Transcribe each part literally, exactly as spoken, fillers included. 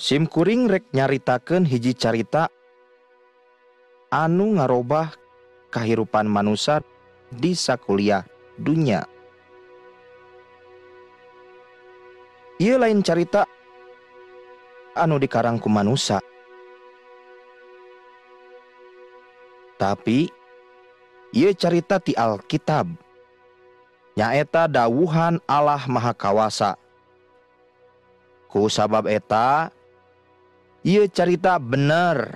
Simkuring rek nyaritakeun hiji carita anu ngarobah kahirupan manusia di sakuliah dunya. Ieu lain carita anu dikarang ku manusia, tapi ieu carita ti Alkitab, nyaeta dawuhan Allah Maha Kawasa. Ku sabab eta ieu carita bener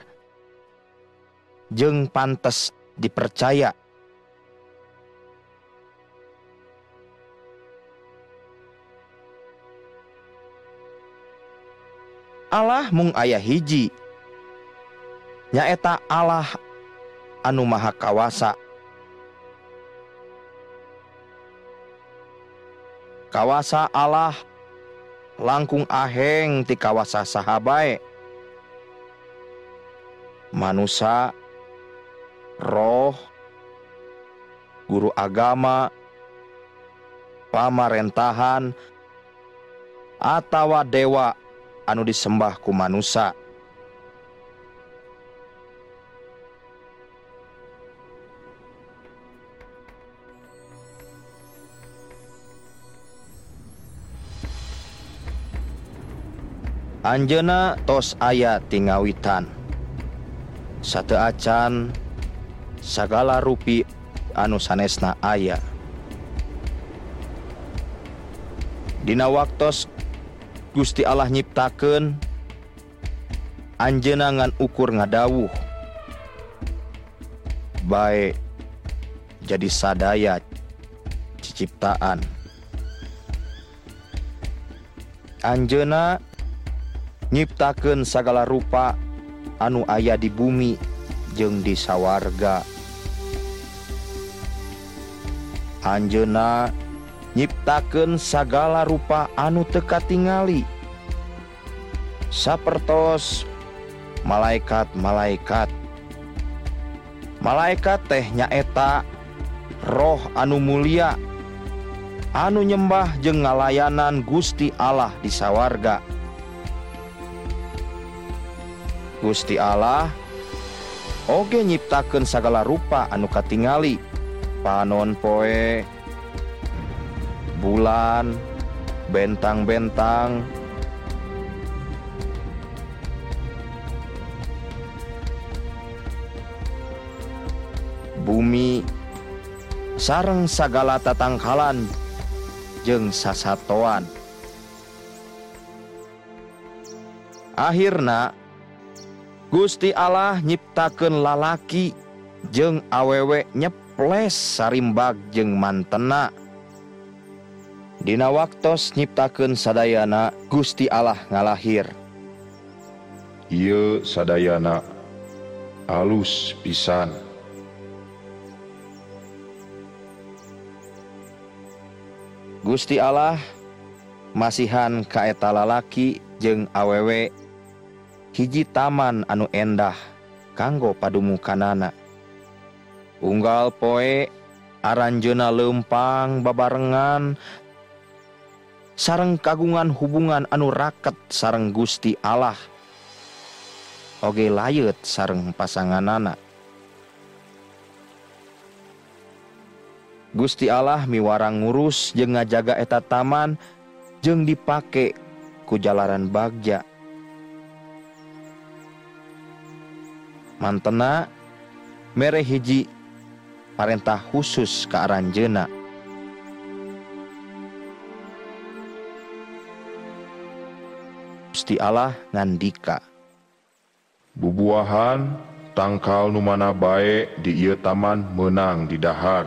jeung pantes dipercaya. Allah mung aya hiji, nyaeta Allah anu Maha Kawasa. Kawasa Allah langkung aheng ti kawasa saha bae. Manusia, roh, guru agama, pamarentahan, atawa dewa anu disembah ku manusia. Anjeuna tos aya tingawitan, sateu acan sagala rupi anu sanesna aya. Dina waktos Gusti Allah nyiptakeun anjeunna ngan ukur ngadawuh, bae jadi sadaya ciciptaan. Anjeunna nyiptakeun sagala rupa anu aya di bumi jeung di sawarga. Anjeunna nyiptakeun sagala rupa anu teu katingali, sapertos malaikat-malaikat. Malaikat teh nyaeta roh anu mulia anu nyembah jeung ngalayanan Gusti Allah di sawarga. Gusti Allah oge nyiptakeun sagala rupa anu katingali, panon poe, bulan, bentang-bentang, bumi, sareng sagala tatangkalan jeung sasatoan. Akhirna Gusti Allah nyiptakeun lalaki jeung awewe nyeples sarimbag jeung mantena. Dina waktos nyiptakeun sadayana Gusti Allah ngalahir. Ieu sadayana alus pisan. Gusti Allah masihan ka eta lalaki jeung awewe hiji taman anu endah kanggo padumukanana. Unggal poe aranjeuna leumpang babarengan sareng kagungan hubungan anu raket sareng Gusti Allah, oge layeut sareng pasanganana. Gusti Allah miwarang ngurus jeung ngajaga eta taman jeung dipake ku jalaran bagja. Mantena mere hiji parentah khusus ka aranjeuna. Gusti Allah ngandika, bubuahan tangkal nu mana bae di ieu taman meunang di dahar.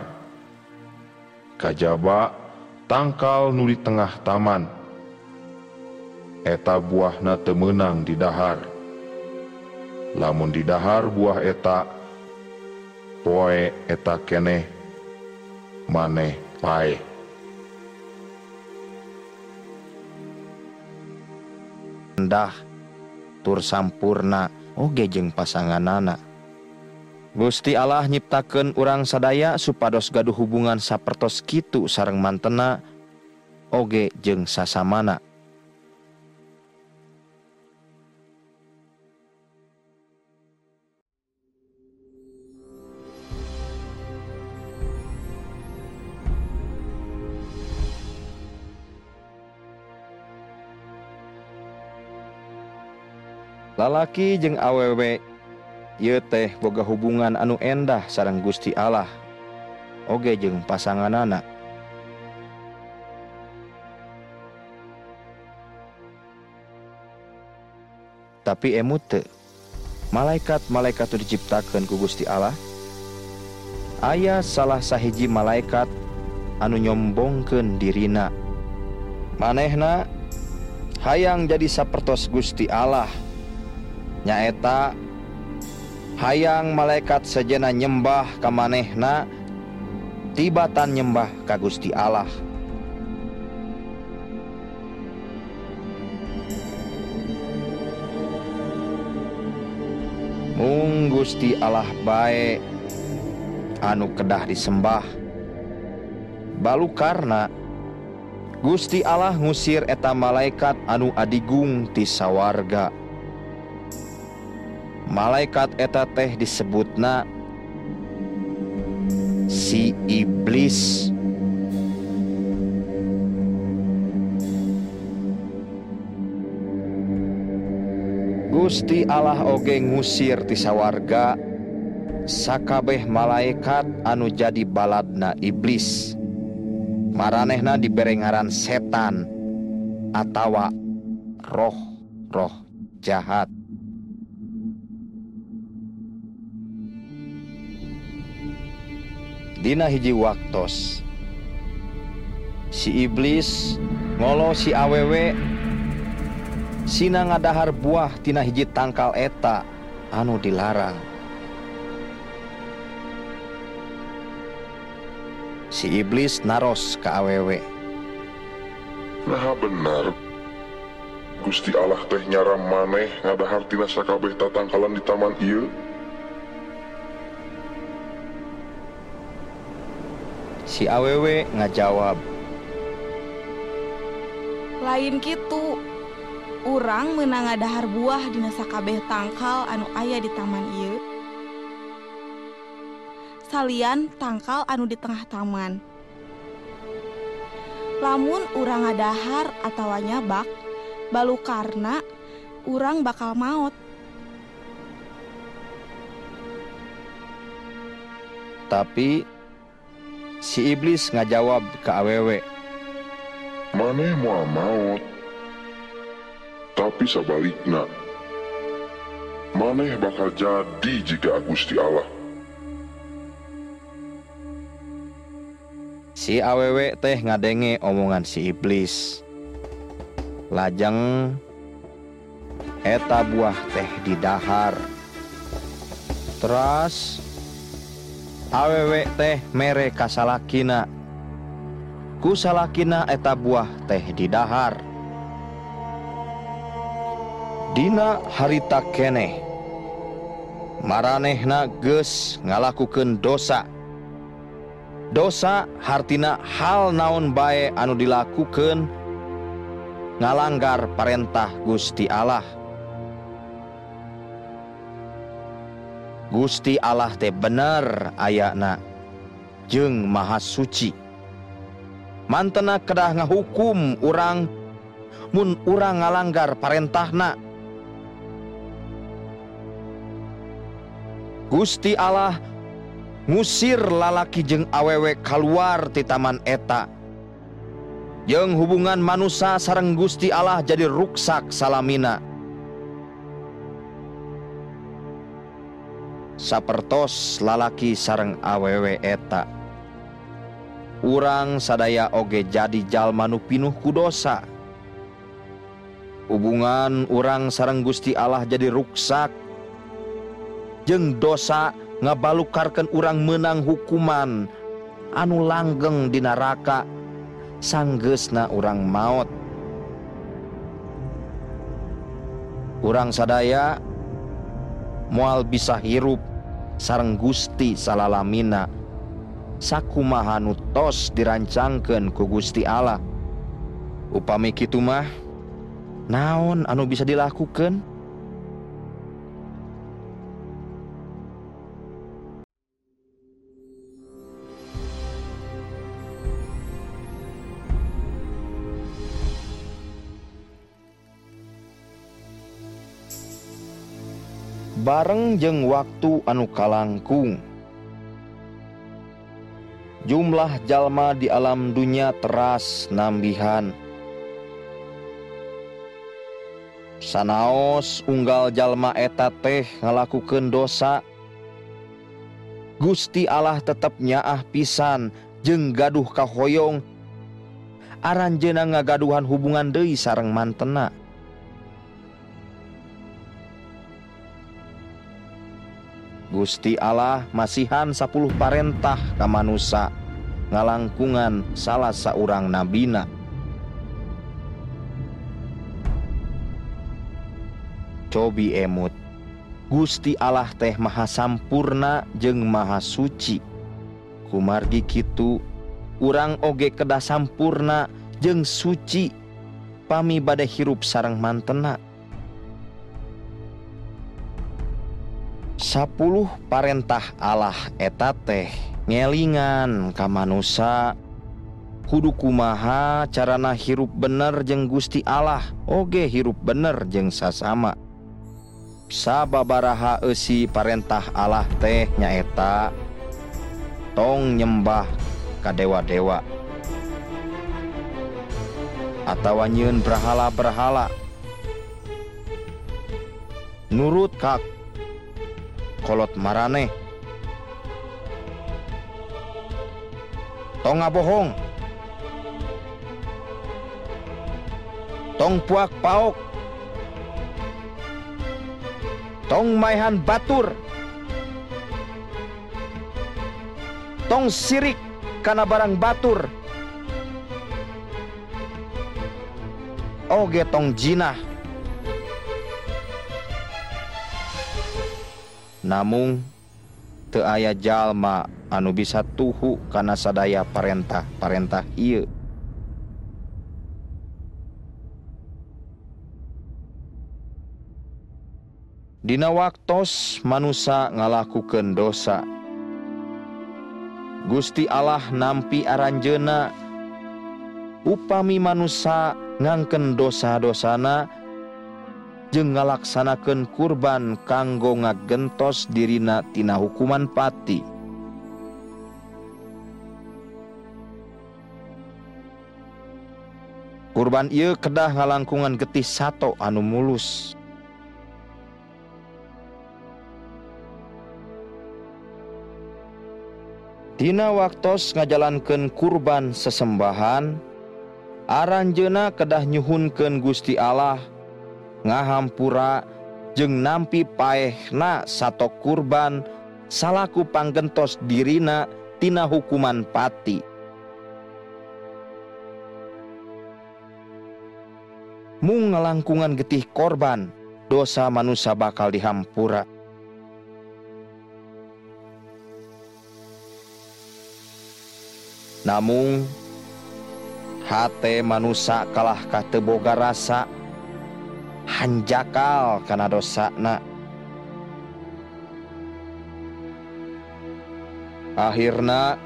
Kajaba tangkal nu di tengah taman, eta buahna teu meunang di dahar. Lamun di dahar buah eta, poe eta keneh maneh pae. Endah tur sampurna oge jeung pasanganana. Gusti Allah nyiptakeun urang sadaya supados gaduh hubungan sapertos kitu sareng mantena oge jeung sasamana. Lalaki jeung awewe ieu teh boga hubungan anu endah sareng Gusti Allah oge jeung pasanganana. Tapi emut teu malaikat-malaikat itu diciptakeun ku Gusti Allah. Aya salah sahiji malaikat anu nyombongkeun dirina. Manehna hayang jadi sapertos Gusti Allah. Nyaeta hayang malaikat sejenna nyembah ka manehna tibatan nyembah ka Gusti Allah. Mung Gusti Allah bae anu kedah disembah. Balukarna Gusti Allah ngusir eta malaikat anu adigung ti sawarga. Malaikat eta teh disebutna si iblis. Gusti Allah oge ngusir ti sawarga sakabeh malaikat anu jadi baladna iblis. Maranehna dibere ngaran setan atawa roh-roh jahat. Dina hiji waktos si iblis ngolo si awewe sina ngadahar buah tina hiji tangkal eta anu dilarang. Si iblis naros ka awewe, Nah benar, Gusti Allah teh nyaram maneh ngadahar tina sakabeh tatangkalan di taman ieu. Si awewe ngajawab, Lain kitu, urang meunang ngadahar buah dina sakabeh tangkal anu aya di taman ieu. Salian tangkal anu di tengah taman. Lamun urang ngadahar atawa nyabak, balukarna urang bakal maot. Tapi si iblis ngajawab ke awewe, Maneh moal maot, tapi sabalikna, maneh bakal jadi jika Gusti Allah. Si awewe teh ngadenge omongan si iblis. Lajeng eta buah teh didahar. Terus awewe teh mere ka salakina. Ku salakina eta buah teh didahar. Dina harita keneh maranehna geus ngalakukeun dosa. Dosa hartina hal naon bae anu dilakukeun ngalanggar parentah Gusti Allah. Gusti Allah teh bener ayana jeung maha suci. Mantena kedah ngahukum urang mun urang ngalanggar parentahna. Gusti Allah ngusir lalaki jeung awewe kaluar ti taman eta. Jeung hubungan manusia sareng Gusti Allah jadi ruksak salamina. Sapertos lalaki sareng awewe eta, urang sadaya oge jadi jalma nu pinuh ku dosa. Hubungan urang sareng Gusti Allah jadi ruksak, jeung dosa ngabalukarkeun urang meunang hukuman anu langgeng di neraka sanggeusna urang maot. Urang sadaya moal bisa hirup sareng Gusti salalamina sakumaha nu tos dirancangkeun ku Gusti Allah. Upami kitu mah naon anu bisa dilakukeun? bareng jeung waktu anu kalangkung. Jumlah jalma di alam dunya teras nambihan. Sanaos unggal jalma eta teh ngalakukeun dosa, Gusti Allah tetep nyaah pisan jeung gaduh kahoyong aranjeuna ngagaduhan hubungan deui sareng mantena. Gusti Allah masihan sapuluh parentah ka manusia ngalangkungan salah saurang nabina. Cobi emut, Gusti Allah teh maha sampurna jeung maha suci. Kumargi kitu urang oge kedah sampurna jeung suci pami bade hirup sareng mantena. Sapuluh parentah Allah eta teh ngelingan ka manusia kudu kumaha carana hirup bener jeung Gusti Allah, oge hirup bener jeung sasama. Sababaraha eusi parentah Allah teh nyaeta tong nyembah ka dewa-dewa atawa nyieun berhala-berhala, nurut ka kolot maraneh, tong ngabohong, tong puak paok, tong maehan batur, tong sirik kana barang batur, oge tong jinah. Namung teu aya jalma anu bisa tuhu kana sadaya parentah-parentah ieu. Dina waktos manusia ngalakukeun dosa, Gusti Allah nampi aranjeuna upami manusia ngangken dosa-dosana jeung ngalaksanakeun kurban kanggo ngagentos dirina tina hukuman pati. Kurban ieu kedah ngalangkungan getih sato anu mulus. Dina waktos ngajalankeun kurban sesembahan, aranjeuna kedah nyuhunkeun Gusti Allah ngahampura jeung nampi paehna sato kurban salaku panggentos dirina tina hukuman pati. Mung ngalangkungan getih korban, dosa manusia bakal dihampura. Namung hate manusia kalah ka teu boga rasa, hanjakal kana dosana. Akhirna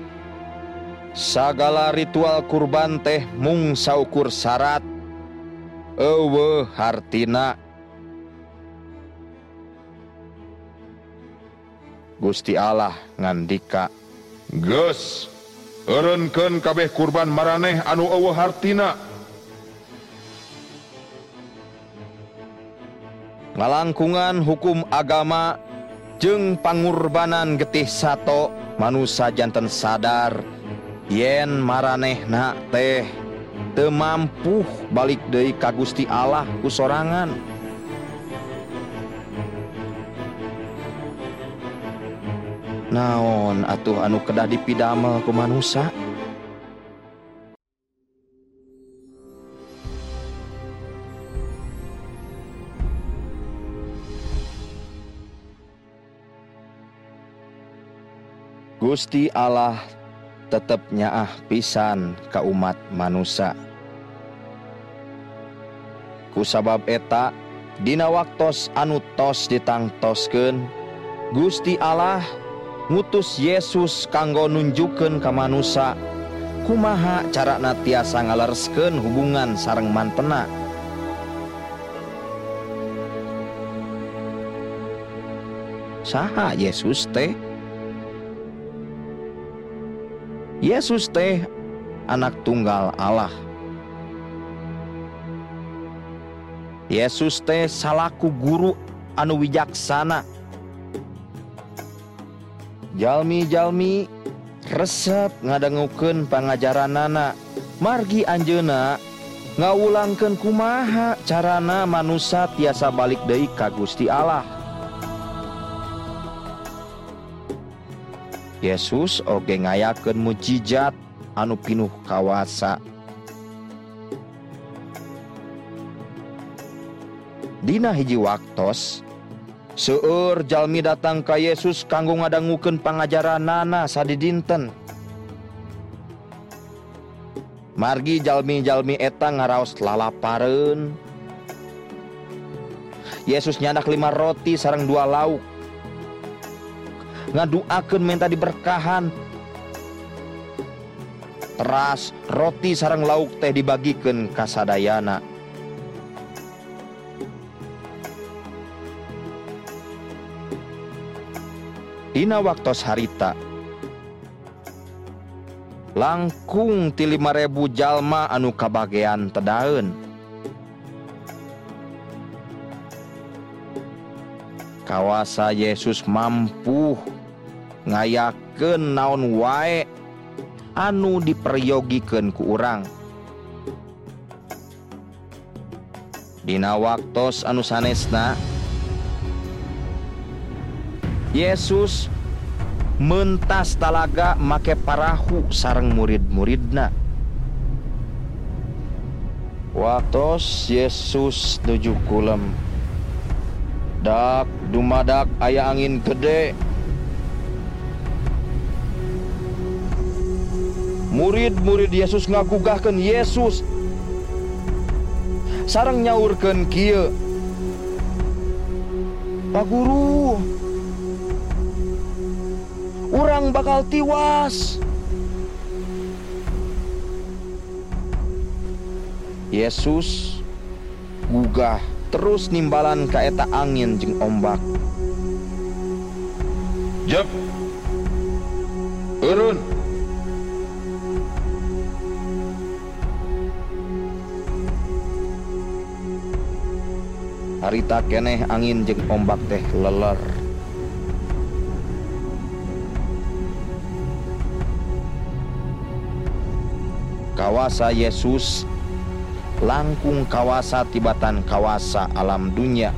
sagala ritual kurban teh mung saukur syarat eueuh hartina. Gusti Allah ngandika, Geus, eureunkeun kabeh kurban maraneh anu eueuh hartina. Ngalangkungan hukum agama jeung pangurbanan getih sato, manusia janten sadar yen maranehna teh teu mampu balik deui ka Gusti Allah ku sorangan. Naon atuh anu kedah dipidamel ku manusia? Gusti Allah tetep nyaah pisan ka umat manusia. Kusabab eta dina waktos anu tos ditangtoskeun, Gusti Allah ngutus Yesus kanggo nunjukkeun ka manusia kumaha carana tiasa ngalereskeun hubungan sareng mantena. Saha Yesus teh? Yesus teh anak tunggal Allah. Yesus teh salaku guru anu wijaksana. Jalmi-jalmi resep ngadangukeun pangajaranana, margi anjeunna ngawulangkeun kumaha carana manusia tiasa balik deui ka Gusti Allah. Yesus oge ngayakeun mujizat anu pinuh kawasa. Dina hiji waktos seueur jalmi datang ka Yesus kanggo ngadangukeun pangajaranana sadidinten. Margi jalmi-jalmi eta ngaraos lalapareun. Yesus nyandak lima roti sareng dua lauk, ngaduakeun menta diberkahan. Teras roti sareng lauk teh dibagikeun ka sadayana. Dina waktos harita langkung ti lima ribu jalma anu kabagean tedaeun. Kawasa Yesus mampu ngayakeun naon wae anu diperyogikeun ku urang. Dina waktos anu sanesna Yesus mentas talaga make parahu sareng murid-muridna. Waktos Yesus nuju kulem, dak dumadak aya angin gede. Murid-murid Yesus ngagugahkeun Yesus sareng nyaurkeun kieu, "Pak Guru, urang bakal tiwas." Yesus gugah terus nimbalan ka eta angin jeung ombak. Jep, eureun. Harita keneh angin jeung ombak teh leler. Kawasa Yesus langkung kawasa tibatan kawasa alam dunia.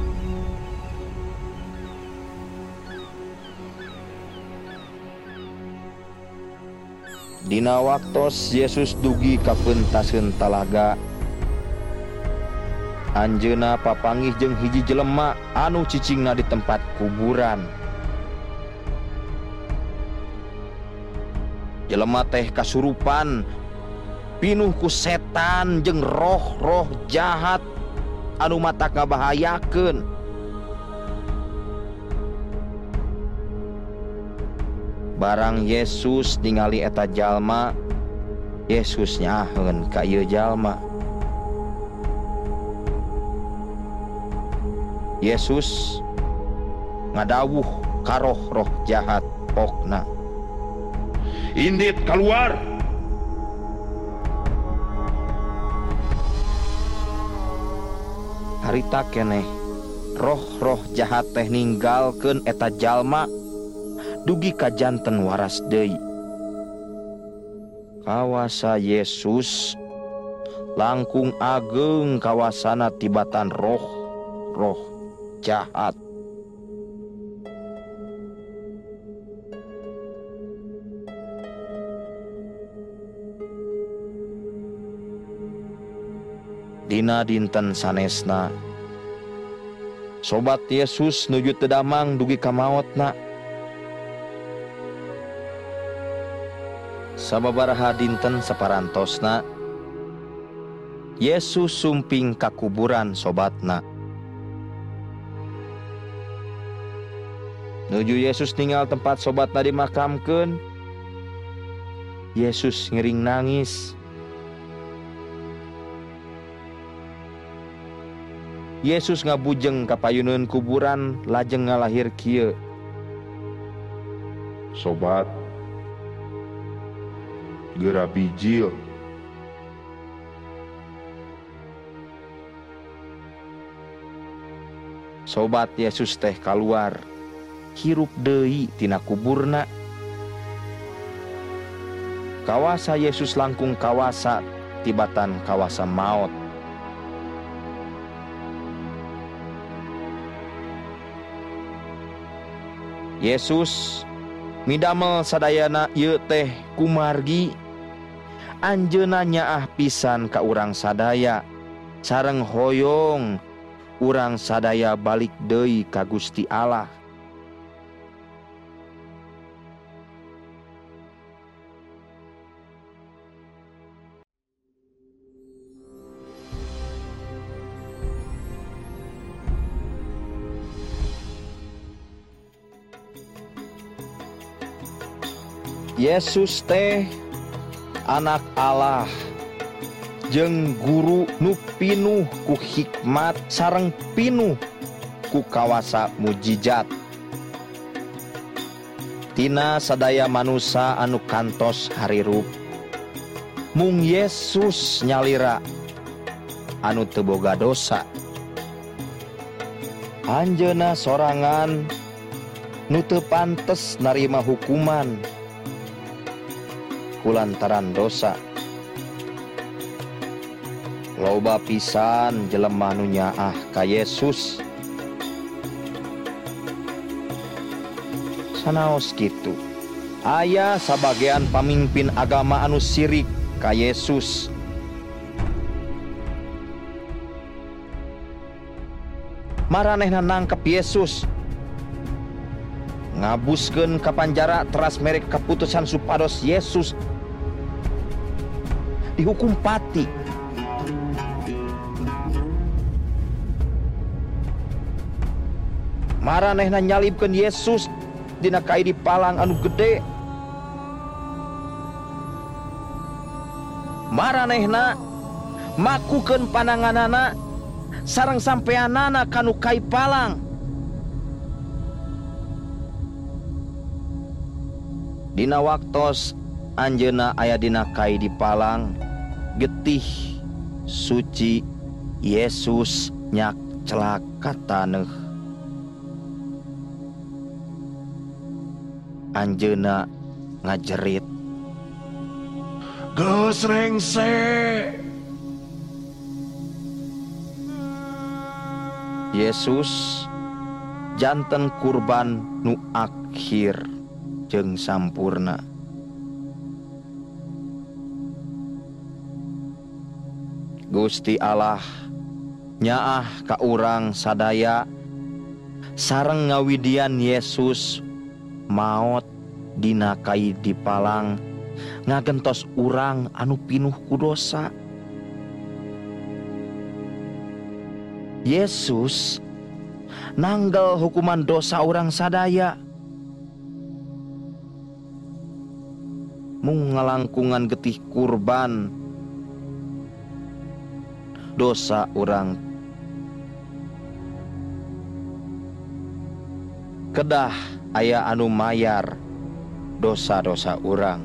Dina waktos Yesus dugi ka peuntaseun talaga, anjeunna papanggih jeung hiji jelema anu cicingna di tempat kuburan. Jelema teh kasurupan, pinuh ku setan jeung roh-roh jahat anu matak ngabahayakeun. Barang Yesus ningali eta jalma, Yesus nyaheun ka ieu jalma. Yesus ngadawuh ka roh-roh jahat pokna, Indit keluar. Harita keneh roh-roh jahat teh ninggalkeun eta jalma dugi ka janten waras deui. Kawasa Yesus langkung ageng kawasana tibatan roh-roh jahat. Dina dinten sanesna sobat Yesus nuju teu damang dugi ka maotna. Sababaraha dinten saparantosna Yesus sumping ka kuburan sobatna. Nuju Yesus tinggal tempat sobatna dimakamkeun, Yesus ngering nangis. Yesus ngabujeng ka payuneun kuburan lajeng ngalahir kieu, Sobat, geura bijil. Sobat Yesus teh kaluar, hirup deui tina kuburna. Kawasa Yesus langkung kawasa tibatan kawasa maut. Yesus midamel sadayana ieu teh kumargi, anjeunna nyaah pisan ka urang sadaya, sareng hoyong urang sadaya balik deui ka Gusti Allah. Yesus teh anak Allah jeung guru nu pinuh ku hikmat sareng pinuh ku kawasa mujijat. Tina sadaya manusia anu kantos harirup, mung Yesus nyalira anu teu boga dosa. Anjeunna sorangan nu teu pantes narima hukuman kulantaran dosa. Loba pisan jelema nu nyaah ka Yesus. Sanaos kitu, aya sabagean pamimpin agama anu sirik ka Yesus. Maranehna nangkep Yesus, ngabuskeun ka panjara teras merek keputusan supados Yesus dihukum pati. Maranehna nyalibkeun Yesus dina kaidi palang anu gede. Maranehna makukeun pananganana sareng sampeanana kanu kai palang. Dina waktos anjeunna aya dina kaidi palang, getih suci Yesus nyak celaka taneuh. Anjeunna ngajerit, Geus rengse. Yesus janten kurban nu akhir jeung sampurna. Gusti Allah nyaah ka urang sadaya sareng ngawidian Yesus maot dina kaidi palang ngagentos urang anu pinuh ku dosa. Yesus nanggal hukuman dosa urang sadaya, mung ngalangkungan getih kurban dosa urang. Kedah aya anu mayar dosa-dosa urang.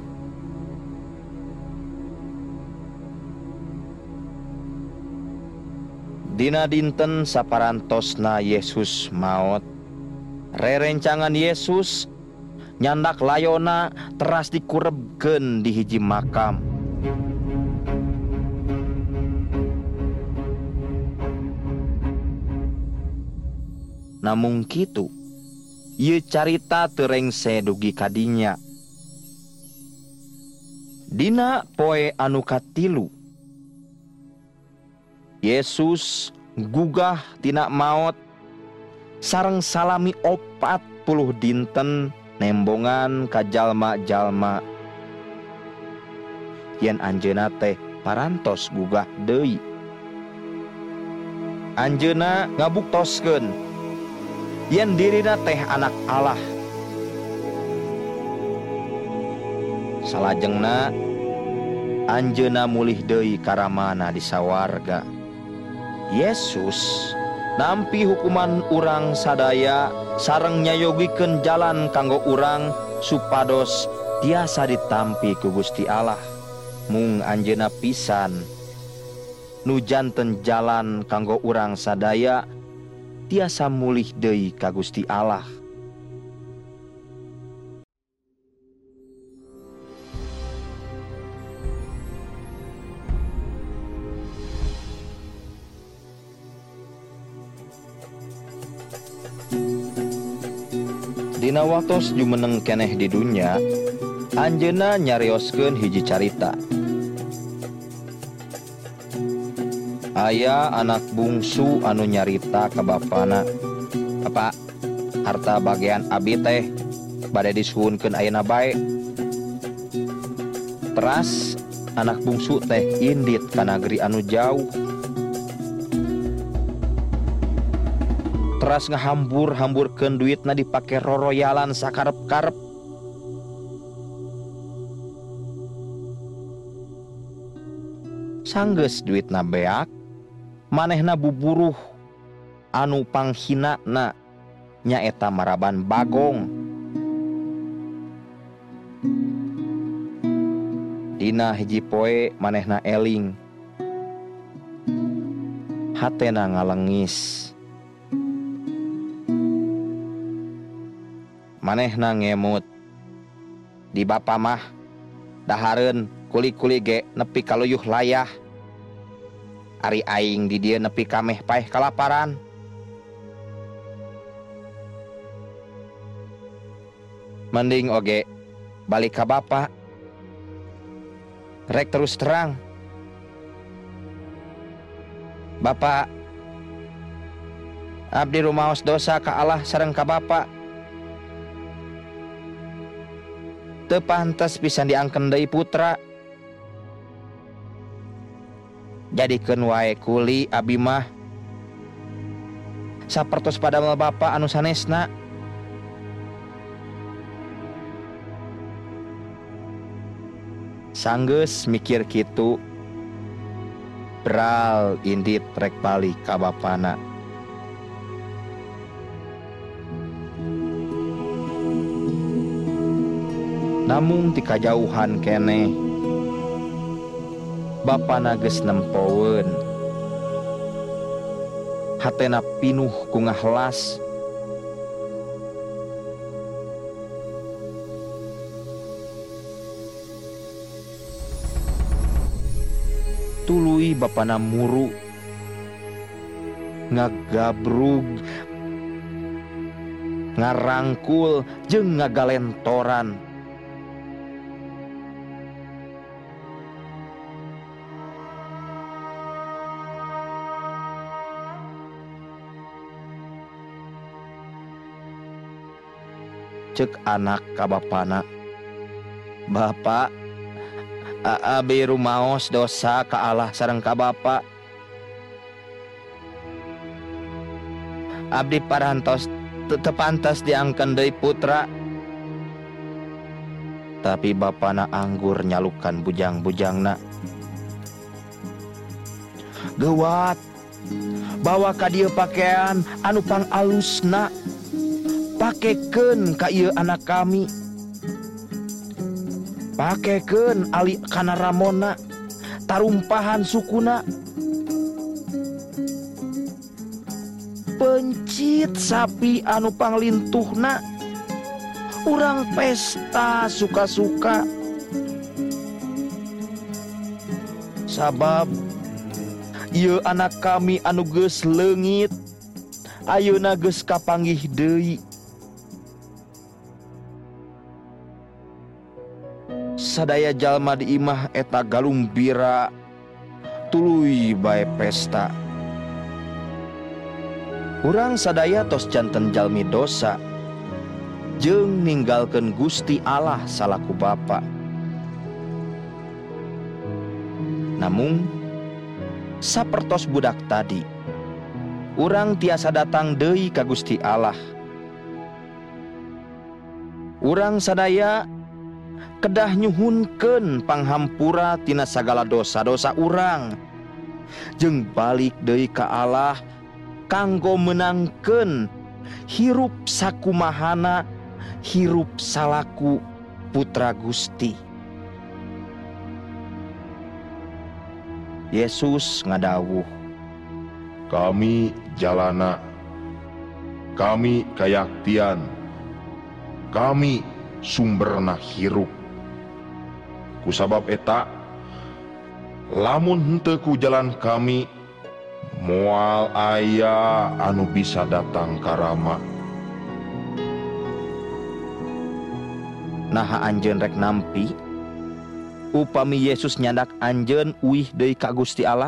Dina dinten saparantosna Yesus maot, rerencangan Yesus nyandak layona teras dikurebkeun di hiji makam. Namung kitu, ieu carita teu rengse dugi kadinya. Dina poe anu katilu, Yesus gugah tina maot sareng salami opat puluh dinten nembongan ka jalma-jalma yen anjeunna teh parantos gugah deui. Anjeunna ngabuktoskeun yen dirina teh anak Allah. Salajengna anjeunna mulih deui ka ramana di sawarga. Yesus nampi hukuman urang sadaya sareng nyayogikeun jalan kanggo urang supados tiasa ditampi ku Gusti Allah. Mung anjeunna pisan nu janten jalan kanggo urang sadaya tiasa mulih deui ka Gusti Allah. Dina waktos jumeneng keneh di dunya, anjeunna nyarioskeun hiji carita. Aya anak bungsu anu nyarita ka bapana, "Bapak, harta bagian abi teh bade disuhunkeun ayeuna bae." Teras anak bungsu teh indit ka nagri anu jauh. Teras ngahambur-hamburkeun duitna dipake roroyalan sakarep-karep. Sanggeus duitna beak, manehna buburuh anu panghinana nyaeta maraban bagong. Dina hiji poe manehna eling, hatena ngalengis. Manehna ngemut, di bapa mah dahareun kuli-kuli ge nepi kaluyuh layah. Ari aing di dieu nepi kameh paeh kalaparan. Mending oge balik ka bapa. Rek terus terang, "Bapak, abdi rumaos dosa ka Allah sareng ka bapa. Teu pantes pisan diangken deui putra. Jadikeun wae kuli abi mah sapertos padamel bapa anu sanesna." Sanggeus mikir kitu, beral indit rek balik ka bapana. Namun ti kajauhan keneh bapana geus nempoweun. Hatena pinuh ku ngahlas. Tuluy bapana muru, ngagabrug, ngarangkul jeung ngagalentoran. Cek anak ka bapana, "Bapak, abi rumaos dosa ka Allah sareng ka bapa. Abdi parantos teu pantas diangkeun deui putra." Tapi bapana anggur nyalukan bujang-bujangna, "Geuwat, bawa ka dieu pakaian anu pang alusna. Pakekeun ka ieu anak kami. Pakekeun ali kana ramona, tarumpahan sukuna. Pencit sapi anu panglintuhna. Urang pesta suka-suka. Sabab ieu anak kami anu geus leungit, ayeuna geus kapanggih deui. Sadaya jalma di imah eta galumbira, tuluy bae pesta. Urang sadaya tos janten jalmi dosa, jeung ninggalkeun Gusti Allah salaku bapa. Namung sapertos budak tadi, urang tiasa datang deui ka Gusti Allah. Urang sadaya kedah nyuhunkeun panghampura tina sagala dosa-dosa urang, jeung balik deui ka Allah kanggo menangkeun hirup sakumahana hirup salaku putra Gusti. Yesus ngadawuh, Kami jalana, kami kayaktian, kami sumberna hirup. Kusabab eta, lamun henteu ku jalan kami, moal aya anu bisa datang ka Rama. Naha anjeun rek nampi upami Yesus nyandak anjeun uih deui ka Gusti Allah?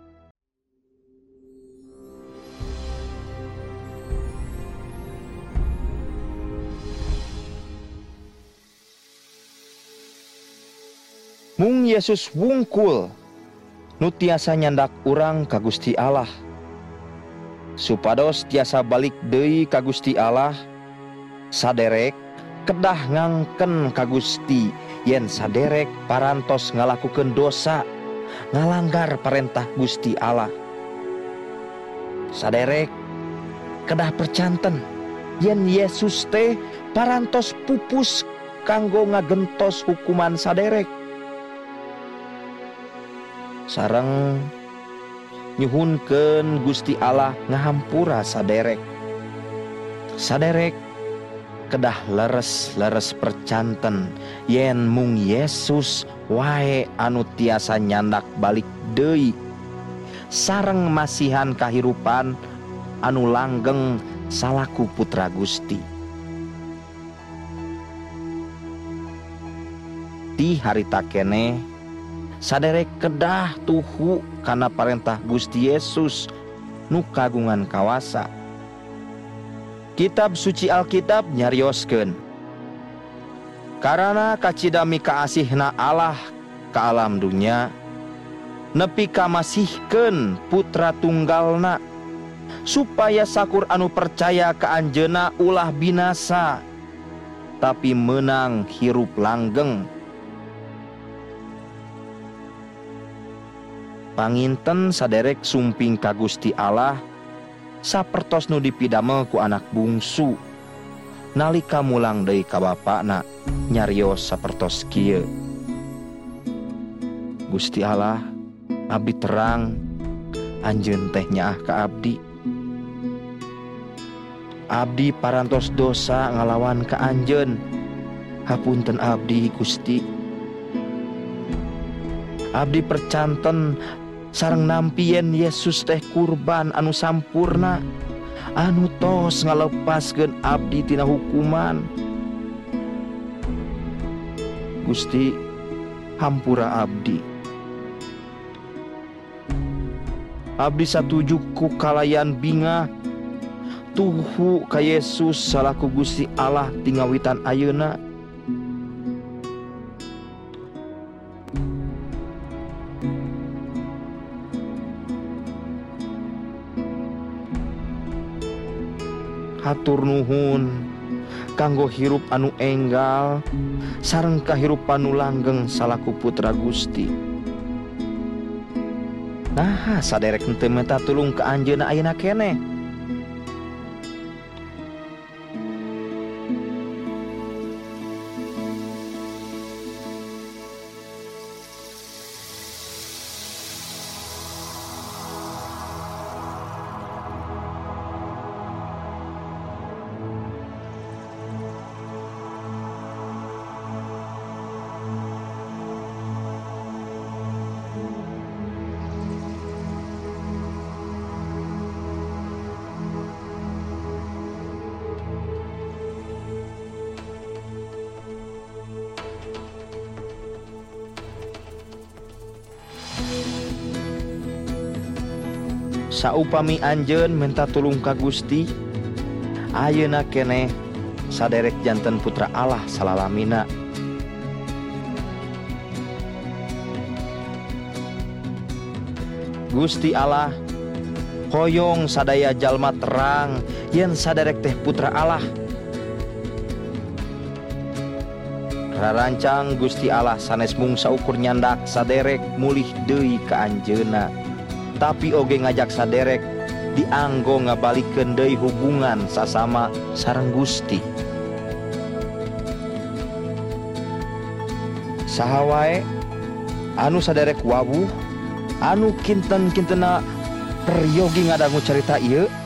Mung Yesus wungkul nu tiasa nyandak urang ka Gusti Allah, supados tiasa balik deui ka Gusti Allah, saderek kedah ngangken ka Gusti yen saderek parantos ngalakukeun dosa, ngalanggar parentah Gusti Allah. Saderek kedah percanten yen Yesus teh parantos pupus kanggo ngagentos hukuman saderek. Sareng nyuhunkeun Gusti Allah ngahampura saderek. Saderek kedah leres-leres percanten yen mung Yesus wae anu tiasa nyandak balik deui sareng masihan kahirupan anu langgeng salaku putra Gusti. Ti harita keneh saderek kedah tuhu kana parentah Gusti Yesus nu kagungan kawasa. Kitab suci Alkitab nyarioskeun, karana kacidami kaasihna Allah ka alam dunya, nepi kamasihkeun putra tunggalna, supaya sakur anu percaya ka anjeunna ulah binasa, tapi meunang hirup langgeng. Panginten saderek sumping ka Gusti Allah sapertos nu dipidamel ku anak bungsu, nalika mulang deui ka bapakna nyarios sapertos kieu. Gusti Allah, abdi terang anjeun teh nyaah ka abdi. Abdi parantos dosa ngalawan ka anjeun, hapunten abdi Gusti. Abdi percanten sareng nampi yen Yesus teh kurban anu sampurna, anu tos ngalepaskeun abdi tina hukuman. Gusti, hampura abdi. Abdi satuju ku kalayan bingah tuhu ka Yesus salaku Gusti Allah tingawitan ayeuna. Hatur nuhun kanggo hirup anu enggal sareng kahirupan nu langgeng salaku putra Gusti. Nah, saderek henteu minta tulung ka anjeunna ayeuna keneh. Saupami anjeun minta tulung ka Gusti, ayeuna keneh saderek janten putra Allah salalamina. Gusti Allah hoyong sadaya jalma terang yen saderek teh putra Allah. Rarancang Gusti Allah sanes mung saukur nyandak saderek mulih deui ka anjeunna, tapi oge ngajak saderek dianggo ngabalikeun deui hubungan sasama sareng Gusti. saha wae anu saderek wawuh anu kinten-kintena peryogi ngadangu cerita ieu